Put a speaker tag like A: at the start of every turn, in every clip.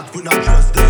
A: we not trust them.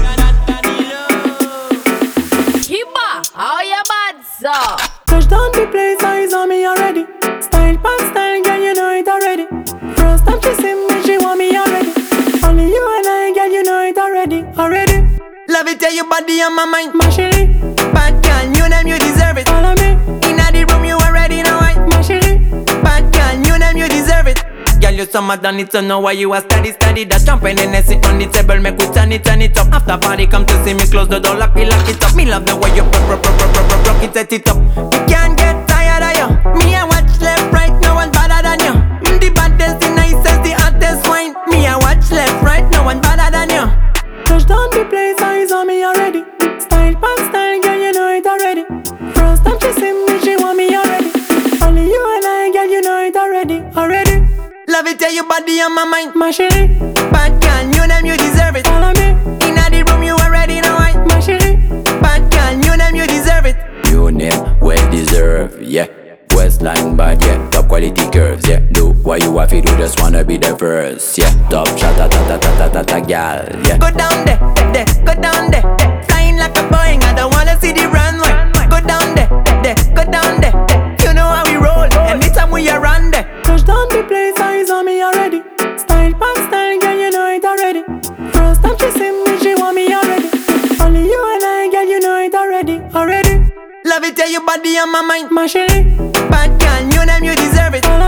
B: Kiba, how you mad, so?
C: Touch down the place, eyes on me already. Style pan style, girl, you know it already. First time she see me, she want me already. Only you and I, girl, you know it already.
D: Love it, tell your body on my mind.
C: Ma chérie,
D: Bad girl, you them, you deserve it.
C: follow me.
D: Inna the room, you already know why.
C: Ma chérie,
D: Bad girl, you them, you deserve it. Girl, you summer done it, so know why you are steady. That jump and then sit on the table, make we turn it up. After party, come to see me, close the door, lock it up. Me love the way you rock it, set it up. We can't get tired of you. Me, I watch left, right, no one better than you. The baddest, the nicest, the hottest wine. Me, I watch left, right, no one better than you.
C: touch down the place, eyes on me already. Style pan style, girl, you know it already. First time she see me, she want me already. Only you and I, girl, you know it already.
D: Love it, tell your body on my mind.
C: Ma chérie,
D: Bad girl, you them, you deserve it.
C: follow me.
D: Inna the room, you already know why.
C: Ma chérie,
D: Bad girl, you them, you deserve it.
E: You name well deserved, yeah. Westline bad, yeah. Top quality curves, yeah. Do what you have to do, just wanna be the first, yeah. Top shot, gal, yeah.
D: Go down there, go down there. Flying like a Boeing, I don't wanna see the runway. Go down there, go down there. You know how we roll, anytime we are on there.
C: touch down the place, eyes on me already. Style pan style, girl, you know it already. First time she see me, she want me already. Only you and I, girl, you know it already.
D: Love it, tell your body on my mind.
C: Ma chérie,
D: Bad girl, you them, you deserve it.
C: follow